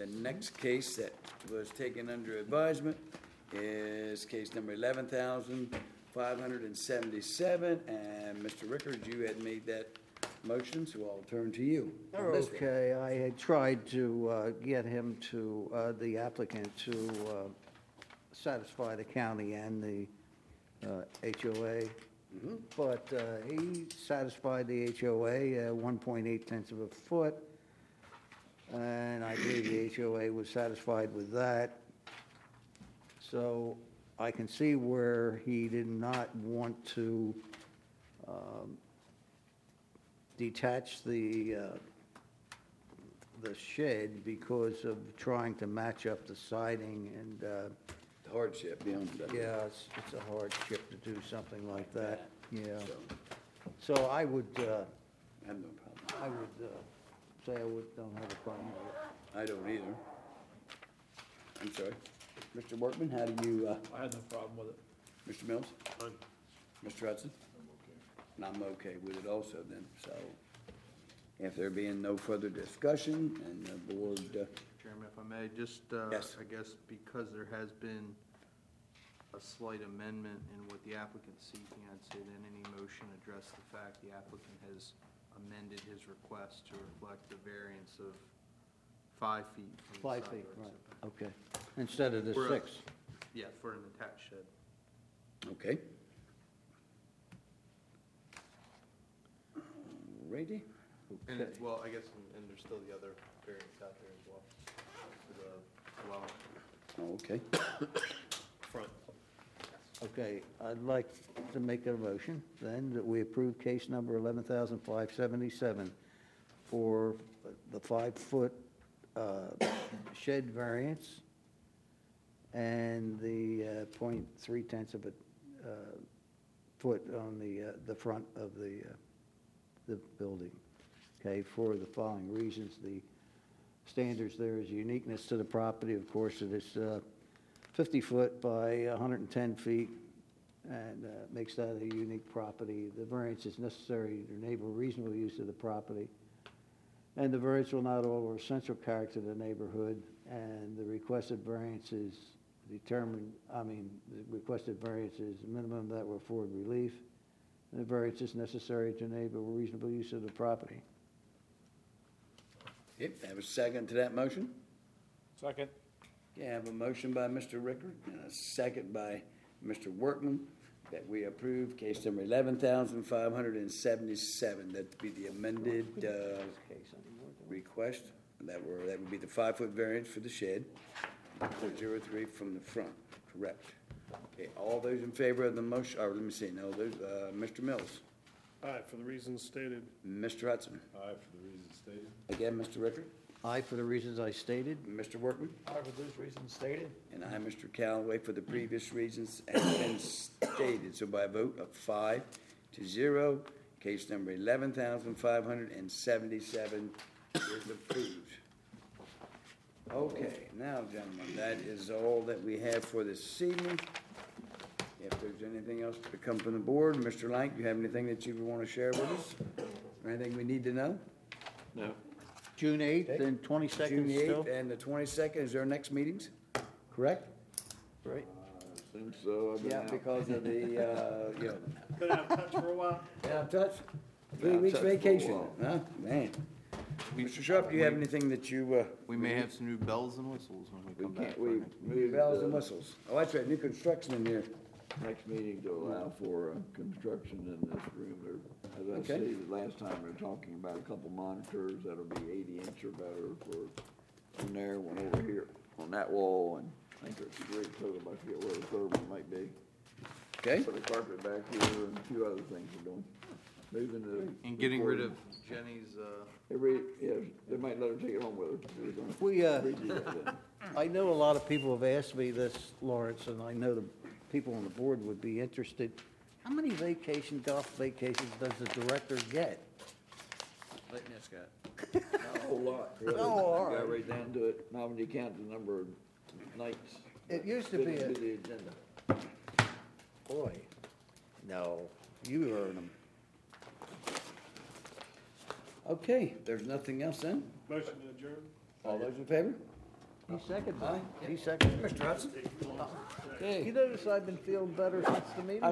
the next case that was taken under advisement is case number 11,577. And Mr. Rickard, you had made that motion, so I'll turn to you. on this one. Okay, I had tried to get him to, the applicant to satisfy the county and the HOA, but he satisfied the HOA 1.8 tenths of a foot, and I believe the HOA was satisfied with that. So I can see where he did not want to detach the shed because of trying to match up the siding, and The hardship beyond that. yeah, it's a hardship to do something like that. Yeah. So, So I would I have no problem. say I don't have a problem with it. I don't either. I'm sorry. Mr. Workman, how do you, I had no problem with it. Mr. Mills? Fine. Mr. Hudson? And I'm okay with it also then, so if there being no further discussion and the board, Chairman, if I may, just, Yes. I guess because there has been a slight amendment in what the applicant's seeking, I'd say that any motion address the fact the applicant has amended his request to reflect the variance of 5 feet from the 5 side feet, yard right, setback. okay. Instead of the For a- 6. Yeah, for an attached shed. okay? Ready? And, well, I guess, and there's still the other variance out there as well, for the dwelling. Okay. Front. Okay, I'd like to make a motion then that we approve case number 11,577 for the 5-foot shed variance and the .3 tenths of a foot on the front of the building. Okay, for the following reasons. The standards there is uniqueness to the property. Of course, it is 50 foot by 110 feet, and makes that a unique property. The variance is necessary to enable reasonable use of the property, and the variance will not alter essential character of the neighborhood, and the requested variance is determined, the requested variance is the minimum that will afford relief, and the variance is necessary to enable reasonable use of the property. Yep, have a second to that motion? Second. Okay, I have a motion by Mr. Rickard and a second by Mr. Workman that we approve case number 11,577. That'd be the amended request. That would be the 5-foot variance for the shed, 0.03 from the front, correct? Okay, all those in favor of the motion, or let me see, no, those, Mr. Mills, Aye, for the reasons stated. Mr. Hudson, Aye, for the reasons stated. again, Mr. Rickard, Aye, for the reasons I stated. Mr. Workman, Aye, for those reasons stated. and I, Mr. Callaway, for the previous reasons as been stated. So by a vote of 5-0, case number 11,577 is approved. Okay, now, gentlemen, that is all that we have for this evening. If there's anything else to come from the board, Mr. Lank, you have anything that you want to share with us? Or anything we need to know? No. June 8th and 22nd June the still? 8th and the 22nd is our next meetings, correct? Right. Think so. I've been Yeah, out. because of the, Been out of touch for a while? out of touch, 3 Out of weeks touch for a vacation, while. huh, man. Mr. Sharp, do you have anything that you, We may have some new bells and whistles when we We come back. can't, for our we next- moved, bells and whistles? Oh, that's right, new construction in here. next meeting to allow for, construction in this room. There, as I Okay. stated last time, we're talking about a couple monitors that'll be 80-inch or better for, one there, one over here on that wall, and I think there's 3 total, I forget where the third one might be. Okay, Put a carpet back here and a few other things we're doing. Moving the. And getting rid of Jenny's, Yes, they might let her take it home with her. We're gonna We, redo that then. I know a lot of people have asked me this, Lawrence, and I know the people on the board would be interested. How many golf vacations does the director get? letting this guy. Not a whole lot, really. Oh, all You got right. right down to it, not when you count the number of nights. It used to be Fitting a, to the agenda. boy, no, you earn them. okay, there's nothing else then? Motion to adjourn? All those in favor? He seconded it. He seconded it. Mr. Hudson? You notice I've been feeling better since the meeting?